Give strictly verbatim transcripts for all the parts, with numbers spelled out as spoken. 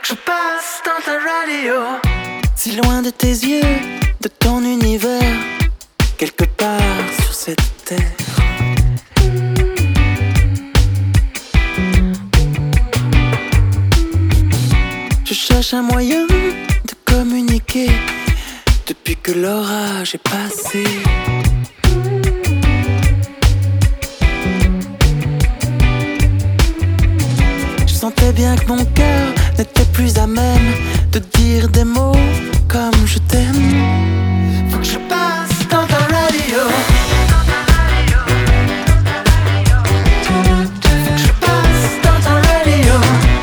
que je passe dans ta radio. Si loin de tes yeux, de ton univers, quelque part sur cette terre. Je cherche un moyen de communiquer depuis que l'orage est passé. Je sentais bien que mon cœur n'était plus à même de dire des mots comme je t'aime. Faut que je passe dans ta radio. Faut que je passe dans ta radio.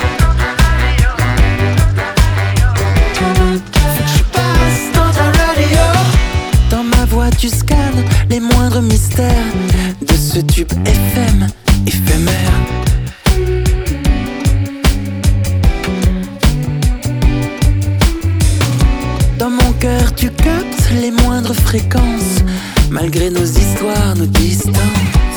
Faut que je passe dans ta radio. Dans ma voix tu scannes les moindres mystères de ce tube F M éphémère. Dans mon cœur tu captes les moindres fréquences, malgré nos histoires, nos distances.